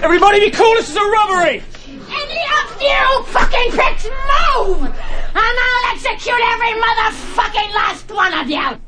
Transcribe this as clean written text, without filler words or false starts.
Everybody be cool, this is a robbery! Any of you fucking pricks move! And I'll execute every motherfucking last one of you!